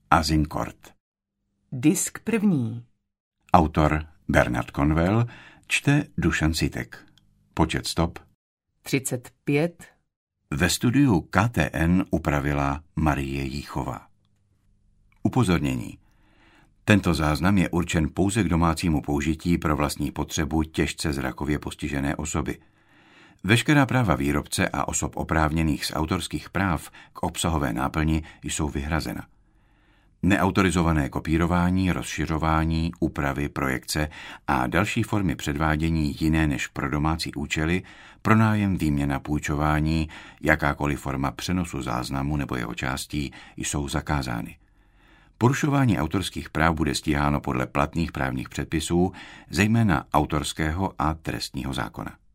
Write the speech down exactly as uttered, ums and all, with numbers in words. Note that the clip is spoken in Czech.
Azincourt. Disk první. Autor Bernard Conwell, čte Dušan Citek. Počet stop třicet pět. Ve studiu K T N upravila Marie Jíchová. Upozornění. Tento záznam je určen pouze k domácímu použití pro vlastní potřebu těžce zrakově postižené osoby. Veškerá práva výrobce a osob oprávněných z autorských práv k obsahové náplni jsou vyhrazena. Neautorizované kopírování, rozšiřování, úpravy, projekce a další formy předvádění jiné než pro domácí účely, pronájem, výměna, půjčování, jakákoliv forma přenosu záznamu nebo jeho částí jsou zakázány. Porušování autorských práv bude stíháno podle platných právních předpisů, zejména autorského a trestního zákona.